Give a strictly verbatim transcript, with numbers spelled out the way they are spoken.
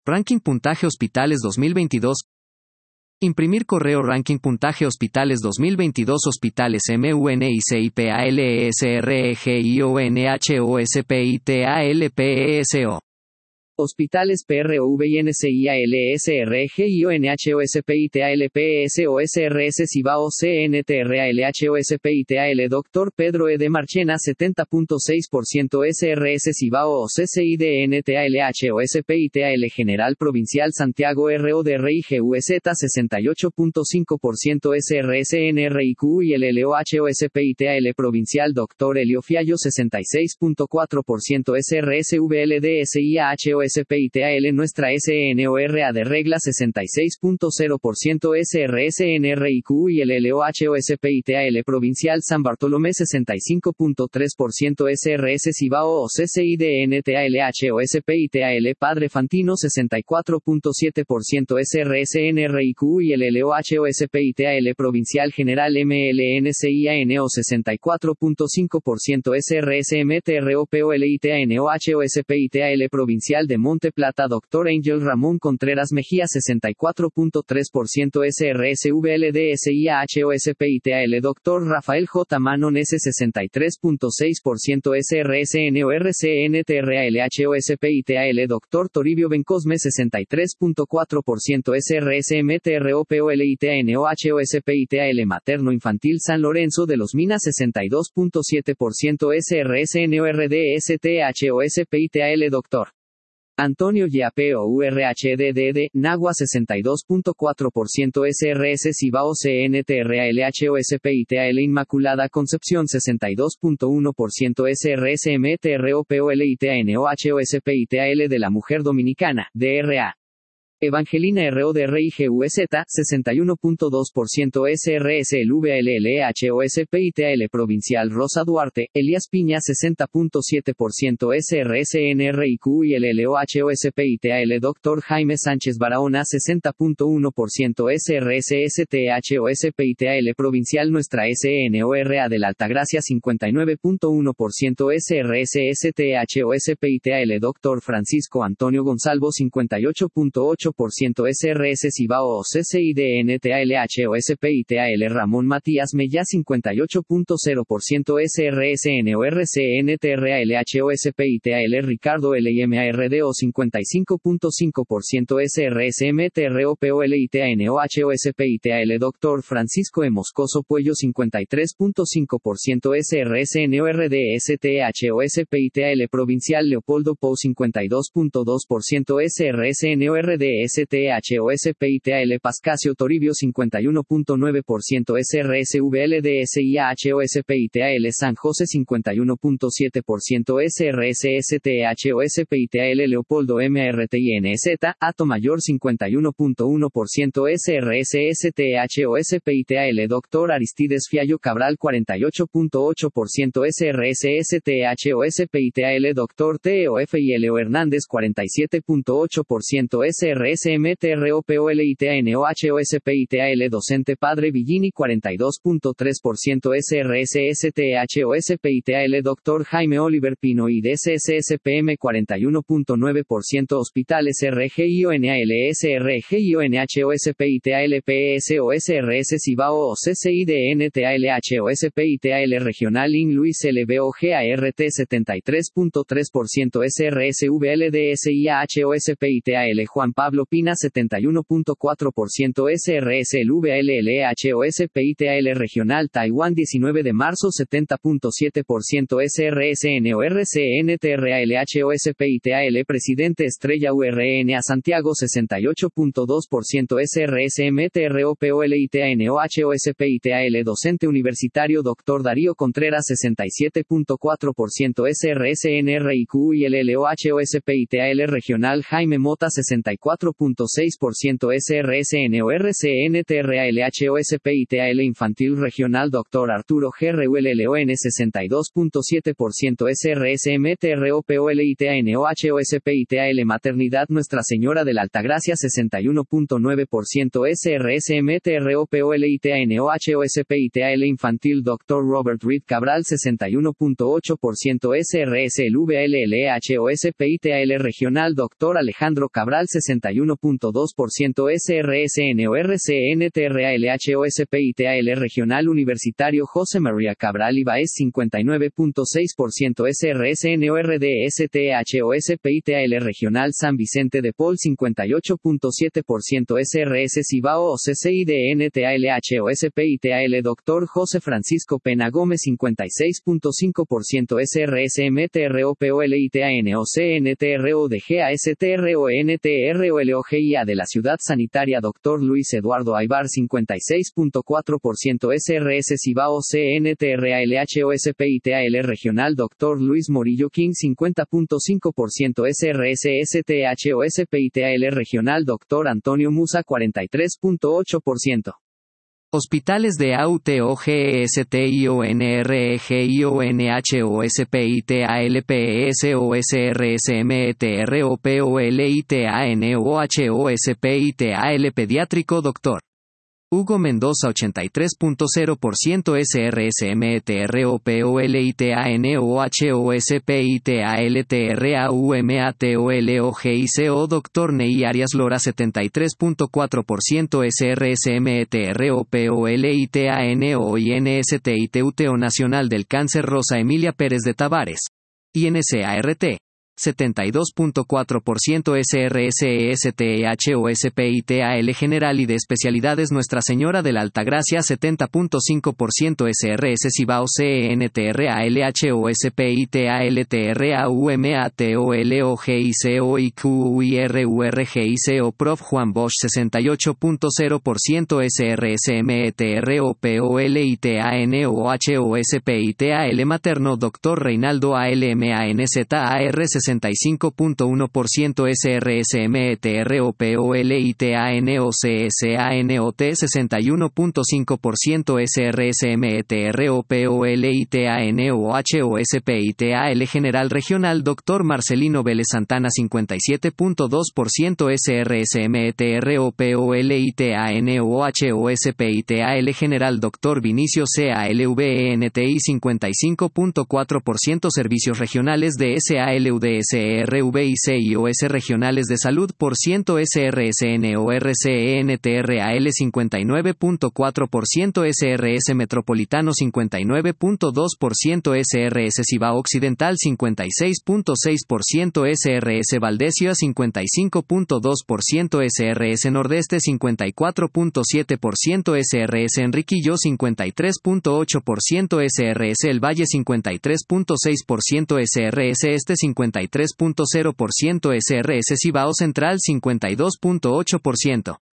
Ranking Puntaje Hospitales dos mil veintidós. Imprimir correo Ranking Puntaje Hospitales dos mil veintidós Hospitales MUNICIPALESREGIONHOSPITALPESO. Hospitales PROVNCIALSRGIONHOSPITALPSOSRS Cibao CNTRALHOSPITAL Doctor Pedro E. de Marchena setenta punto seis por ciento S R S Cibao CCIDNTALHOSPITAL General Provincial Santiago RODRIGUZ sesenta y ocho punto cinco por ciento S R S N R I Q y LLOHOSPITAL Provincial Doctor Elio Fiallo sesenta y seis punto cuatro por ciento S R S V L D S I A H O S P I T A L Nuestra S N O R A de regla sesenta y seis punto cero por ciento S R S N R I Q y L O H O S P I T A L Provincial San Bartolomé sesenta y cinco punto tres por ciento S R S Cibao C C I D N T A L H O S P I T A L Padre Fantino sesenta y cuatro punto siete por ciento S R S N R I Q y L O H O S P I T A L Provincial General M L N C I A N O sesenta y cuatro punto cinco por ciento S R S M T R O P O L I T A N O H O S P I T A L Provincial de Monte Plata Doctor Angel Ramón Contreras Mejía sesenta y cuatro punto tres por ciento S R S V L D S I A H O S P I T A L Doctor Rafael J. Manon S sesenta y tres punto seis por ciento S R S N O R C N T R A L H O S P I T A L Doctor Toribio Bencosme sesenta y tres punto cuatro por ciento S R S M T R O P O L I T A N O H O S P I T A L Materno Infantil San Lorenzo de los Minas sesenta y dos punto siete por ciento S R S N O R D S T H O S P I T A L Doctor Antonio Yapeo U R H D D D, Nagua sesenta y dos punto cuatro por ciento S R S Cibao C N T R A L H O S P I T A L Inmaculada Concepción sesenta y dos punto uno por ciento S R S M T R O P O L I T A N O H O S P I T A L de la Mujer Dominicana, D R A. Evangelina R O D R I G U Z, sesenta y uno punto dos por ciento S R S L V L L H O S P I T A L Provincial Rosa Duarte, Elías Piña sesenta punto siete por ciento S R S N R I Q y L O H O S P I T A L Doctor Jaime Sánchez Barahona sesenta punto uno por ciento S R S S T H O S P I T A L Provincial Nuestra S N O R A de la Altagracia cincuenta y nueve punto uno por ciento S R S S T H O S P I T A L Doctor Francisco Antonio Gonzalvo cincuenta y ocho punto ocho por ciento S R S Cibao C C I D N T A L H O S P I T A L Ramón Matías Mella cincuenta y ocho punto cero por ciento S R S N O R C N T R A L H O S P I T A L Ricardo L I M A R D O cincuenta y cinco punto cinco por ciento S R S M T R O P O L I T A N O H O S P I T A L Doctor Francisco E. Moscoso Puello cincuenta y tres punto cinco por ciento S R S N O R D S T H O S P I T A L Provincial Leopoldo Pou cincuenta y dos punto dos por ciento S R S N O R D S T H O S P I T A L Pascasio Toribio cincuenta y uno punto nueve por ciento S R S V L D S I A H O S P I T A L San José cincuenta y uno punto siete por ciento S R S S T H O S P I T A L Leopoldo M R T I N Z Ato Mayor cincuenta y uno punto uno por ciento S R S S T H O S P I T A L Doctor Aristides Fiallo Cabral cuarenta y ocho punto ocho por ciento S R S S T H O S P I T A L Doctor T O F I L O Hernández cuarenta y siete punto ocho por ciento S R S M T R O P O L I T A N O H O S P I T A L Docente Padre Villini cuarenta y dos punto tres por ciento S R S S T H O S P I T A L Doctor Jaime Oliver Pino y D S S S P M cuarenta y uno punto nueve por ciento Hospitales R G I O N A L S R G I O N H O S P I T A L P S O S R S Cibao C C I D N T A L H O S P I T A L Regional In Luis L B O G A R T setenta y tres punto tres por ciento S R S V L D S I A H O S P I T A L Juan Pablo Pina setenta y uno punto cuatro por ciento S R S L V L L H O S P I T A L Regional Taiwán diecinueve de marzo setenta punto siete por ciento S R S N O R C N T R A L H O S P I T A L Presidente Estrella U R N A Santiago sesenta y ocho punto dos por ciento S R S M T R O P O L I T A N O H O S P I T A L Docente Universitario Doctor Darío Contreras sesenta y siete punto cuatro por ciento S R S N R I Q y L L O H O S P I T A L Regional Jaime Mota sesenta y cuatro cuatro punto seis por ciento S R S N O R C N T R A L H O S P I T A L Infantil Regional Doctor Arturo G R U L L O N sesenta y dos punto siete por ciento S R S M T R O P O L I T A N O H O S P I T A L Maternidad Nuestra Señora de la Altagracia sesenta y uno punto nueve por ciento S R S M T R O P O L I T A N O H O S P I T A L Infantil Doctor Robert Reed Cabral sesenta y uno punto ocho por ciento S R S L V L L H O S P I T A L Regional Doctor Alejandro Cabral sesenta y uno punto dos por ciento S R S N O R C N T R A L H O S P I T A L Regional Universitario José María Cabral Ibáez cincuenta y nueve punto seis por ciento S R S N O R D S T H O S P I T A L Regional San Vicente de Paul cincuenta y ocho punto siete por ciento S R S Cibao O C C I D N T A L H O S P I T A L Doctor José Francisco Pena Gómez cincuenta y seis punto cinco por ciento S R S M T R O P O L I T A N O C N T R O D G A S T R O N T R O L O G I A de la Ciudad Sanitaria Doctor Luis Eduardo Aybar cincuenta y seis punto cuatro por ciento S R S Cibao C N T R A L H O S P I T A L Regional Doctor Luis Morillo King cincuenta punto cinco por ciento S R S S T H O S P I T A L Regional Doctor Antonio Musa cuarenta y tres punto ocho por ciento. Hospitales de A U T O G E S T I O N R E G I O N H O S P I T A L P E S O S R S M E T R O P O L I T A N O H O S P I T A L Pediátrico Doctor Hugo Mendoza ochenta y tres punto cero por ciento S R S M T R O P O L I T A N O H O S P I T A L T R A U M A T O L O G I C O Doctor Ney Arias Lora setenta y tres punto cuatro por ciento S R S M T R O P O L I T A N O I N S T I T U T O Nacional del Cáncer Rosa Emilia Pérez de Tavares I N C A R T setenta y dos punto cuatro por ciento S R S E S T E H O S P I T A L General y de Especialidades Nuestra Señora de la Altagracia setenta punto cinco por ciento S R S Cibao C E N T R A L H O S P I T A L T R A U M A T O L O G I C O I Q U I R U R G I C O Prof Juan Bosch sesenta y ocho punto cero por ciento S R S M E T R O P O L I T A N O H O S P I T A L Materno Doctor Reinaldo A L M A N Z A R sesenta y cinco punto uno por ciento S R S M T R O P O L I T A N O C S A N O T sesenta y uno punto cinco por ciento S R S M T R O P O L I T A N O H O S P I T A L General Regional Doctor Marcelino Vélez Santana cincuenta y siete punto dos por ciento S R S M T R O P O L I T A N O H O S P I T A L General Doctor Vinicio C A L V E N T I cincuenta y cinco punto cuatro por ciento Servicios Regionales de S A L U D S R V I C I O S Regionales de Salud por ciento S R S N O R C E N T R A L cincuenta y nueve punto cuatro por ciento S R S Metropolitano cincuenta y nueve punto dos por ciento S R S Cibao Occidental cincuenta y seis punto seis por ciento S R S Valdesia cincuenta y cinco punto dos por ciento S R S Nordeste cincuenta y cuatro punto siete por ciento S R S Enriquillo cincuenta y tres punto ocho por ciento S R S El Valle cincuenta y tres punto seis por ciento S R S Este cincuenta y tres punto cero por ciento S R S Cibao Central cincuenta y dos punto ocho por ciento